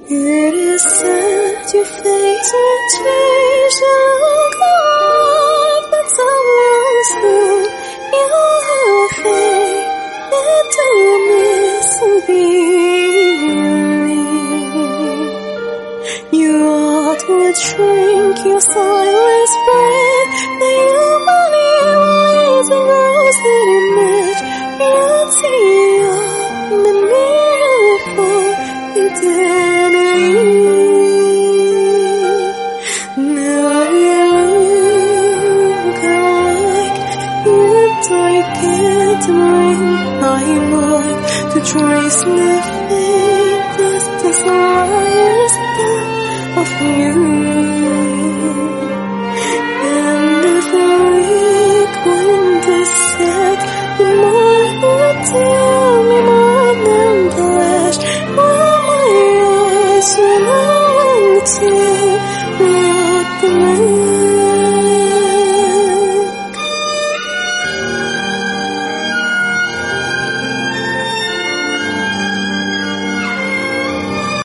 It is said your face will change the life that someone soon you'll fade into misery. Your heart would shrink, your silence break, the human is a rose that image beauty of the miracle eternity. Now you look like I can't bring my mind to trace the faintest desires of you. And if a weak wind is set, the more you tell me more than flesh, will my eyes long to